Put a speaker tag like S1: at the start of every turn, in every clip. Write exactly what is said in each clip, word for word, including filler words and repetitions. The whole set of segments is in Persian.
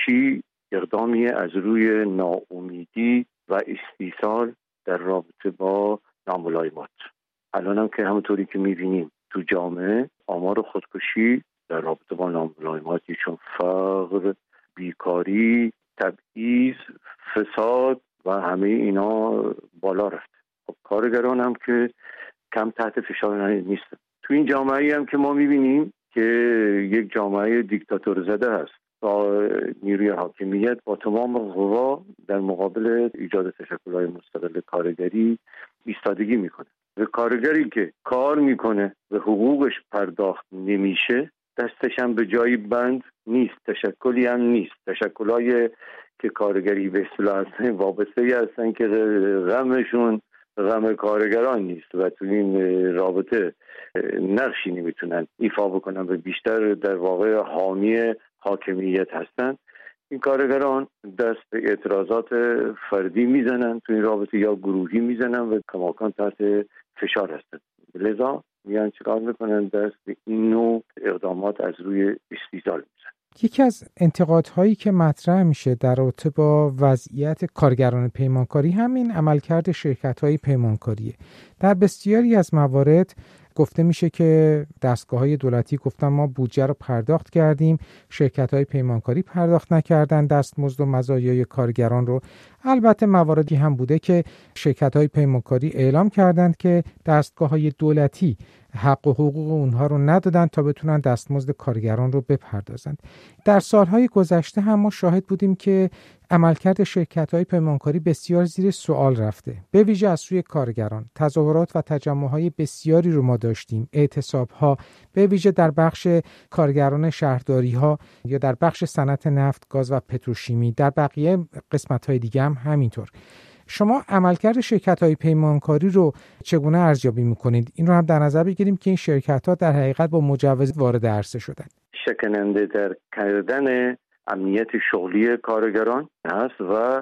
S1: خودکشی اقدامی از روی ناامیدی و استیصال در رابطه با ناملایمات. الان هم که همونطوری که می‌بینیم تو جامعه آمار خودکشی در رابطه با ناملایماتی چون فقر، بیکاری، تبعیض، فساد و همه اینا بالا رفت. خب کارگران هم که کم تحت فشار نیستن. تو این جامعه‌ای هم که ما می‌بینیم که یک جامعه دیکتاتور زده هست با نیروی حاکمیت با تمام قوا در مقابل ایجاد تشکل‌های مستقل کارگری ایستادگی میکنه. و کارگری که کار میکنه و حقوقش پرداخت نمیشه دستش هم به جایی بند نیست، تشکلی هم نیست. تشکل‌های که کارگری به اصطلاح هستن وابسته هستن که غمشون غم کارگران نیست و تو این رابطه نقشی نمیتونن ایفا بکنن و بیشتر در واقع حامی حاکمیت هستن. این کارگران دست به اعتراضات فردی میزنن تو این رابطه یا گروهی میزنن و کماکان تحت فشار هستن. لذا میان چیکار میکنن؟ دست به این نوع اقدامات از روی استیصال میزنن.
S2: یکی از انتقادهایی که مطرح میشه در رابطه با وضعیت کارگران پیمانکاری همین عملکرد شرکت‌های پیمانکاریه. در بسیاری از موارد گفته میشه که دستگاه‌های دولتی گفتن ما بودجه رو پرداخت کردیم، شرکت‌های پیمانکاری پرداخت نکردن دستمزد و مزایای کارگران رو. البته مواردی هم بوده که شرکت‌های پیمانکاری اعلام کردند که دستگاه‌های دولتی حق و حقوق اونها رو ندادن تا بتونن دستمزد کارگران رو بپردازند. در سالهای گذشته هم ما شاهد بودیم که عملکرد شرکت‌های پیمانکاری بسیار زیر سوال رفته. به ویژه از سوی کارگران تظاهرات و تجمع‌های بسیاری رو ما داشتیم، اعتصاب‌ها، به ویژه در بخش کارگران شهرداری‌ها یا در بخش صنعت نفت، گاز و پتروشیمی. در بقیه قسمت‌های دیگه هم همینطور. شما عملکرد شرکت‌های پیمانکاری رو چگونه ارزیابی می‌کنید؟ این رو هم در نظر بگیریم که این شرکت‌ها در حقیقت با مجوز وارد عرصه شدن.
S1: شکننده در کردن امنیت شغلی کارگران هست و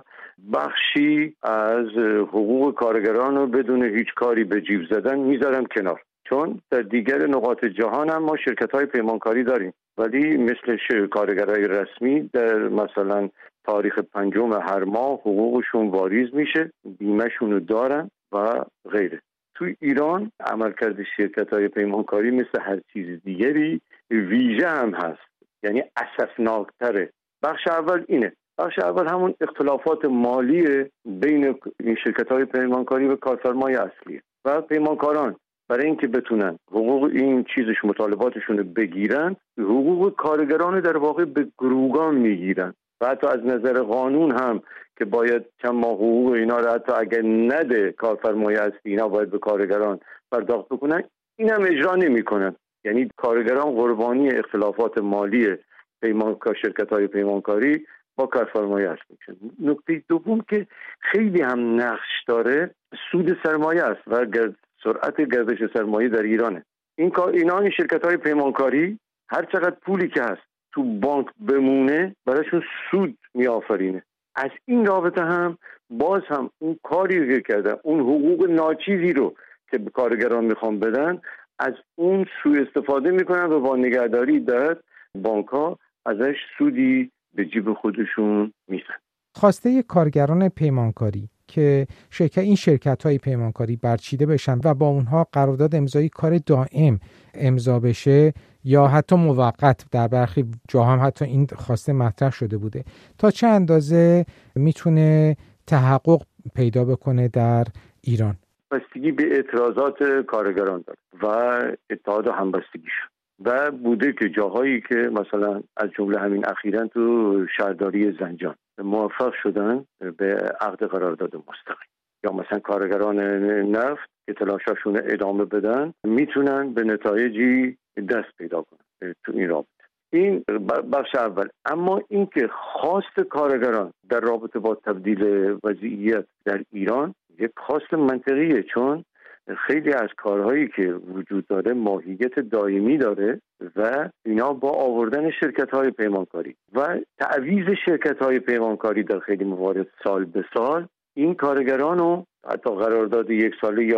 S1: بخشی از حقوق کارگران رو بدون هیچ کاری به جیب زدن میذارن کنار. چون در دیگر نقاط جهان هم ما شرکت‌های پیمانکاری داریم، ولی مثل کارگرای رسمی در مثلا تاریخ پنجم هر ماه حقوقشون واریز میشه، بیمه‌شون رو دارن و غیره. تو ایران عملکرد شرکت‌های پیمانکاری مثل هر چیز دیگری ویژه هم هست، یعنی اسفناکتره. بخش اول اینه، بخش اول همون اختلافات مالی بین این شرکت‌های پیمانکاری و کارفرمای اصلیه و پیمانکاران برای اینکه بتونن حقوق این چیزش مطالباتشون رو بگیرن، حقوق کارگران در واقع به گروگان میگیرن و حتی از نظر قانون هم که باید چند ماه حقوق اینا رو حتی اگر نده کارفرمای اصلی اینا باید به کارگران پرداخت بکنن، این هم اجرا نمی‌کنن. یعنی کارگران قربانی اختلافات مالی پیمانکار شرکت‌های پیمانکاری با کارفرمای اصلی میشن. نکته دوم که خیلی هم نقش داره سود سرمایه است و گرد سرعت گردش سرمایه در ایرانه. این کار اینا این شرکت‌های پیمانکاری هر چقدر پولی که هست تو بانک بمونه براشون سود میآفرینه. از این رابطه هم باز هم اون کاری که کردن، اون حقوق ناچیزی رو که به کارگران میخوان بدن، از اون سوء استفاده میکنن و با نگهداری در بانک‌ها ازش سودی به جیب خودشون میزن.
S2: خواسته کارگران پیمانکاری که شرکت این شرکت‌های پیمانکاری برچیده بشن و با اونها قرارداد امضای کار دائم امضا بشه یا حتی موقت، در برخی جاها هم حتی این خواسته مطرح شده بوده، تا چه اندازه میتونه تحقق پیدا بکنه در ایران؟
S1: بستگی به اعتراضات کارگران داره و اتحاد و همبستگیشون و بوده که جاهایی که مثلا از جمله همین اخیراً تو شهرداری زنجان موفق شدن به عقد قرارداد مستقیم، یا مثلا کارگران نفت که تلاشاشون ادامه بدن میتونن به نتایجی دست پیدا کنن تو این رابطه. این بخش اول. اما اینکه خواست کارگران در رابطه با تبدیل وضعیت در ایران یک خواست منطقیه، چون خیلی از کارهایی که وجود داره ماهیت دائمی داره و اینا با آوردن شرکت‌های پیمانکاری و تعویض شرکت‌های پیمانکاری در خیلی موارد سال به سال این کارگران رو حتی قرارداد یک ساله یا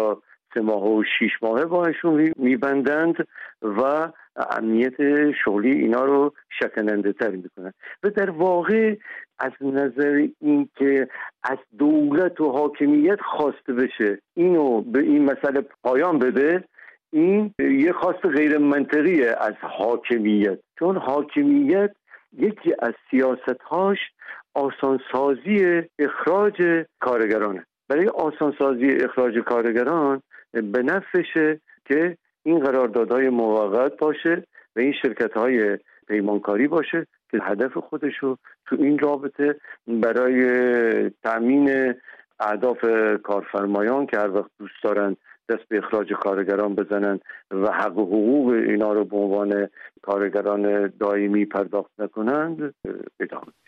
S1: سه ماه و شیش ماهه باشون میبندند و امنیت شغلی اینا رو شکننده تر میکنن. و در واقع از نظر این که از دولت و حاکمیت خواسته بشه اینو به این مسئله پایان بده، این یه خواست غیر منطقیه از حاکمیت، چون حاکمیت یکی از سیاستهاش آسانسازی اخراج کارگرانه. برای آسانسازی اخراج کارگران به نفعشه که این قراردادهای موقت باشه و این شرکت‌های پیمانکاری باشه که هدف خودشو تو این رابطه برای تأمین اهداف کارفرمایان که هر وقت دوست دارن دست به اخراج کارگران بزنن و حق و حقوق اینا رو به عنوان کارگران دائمی پرداخت نکنند ادامه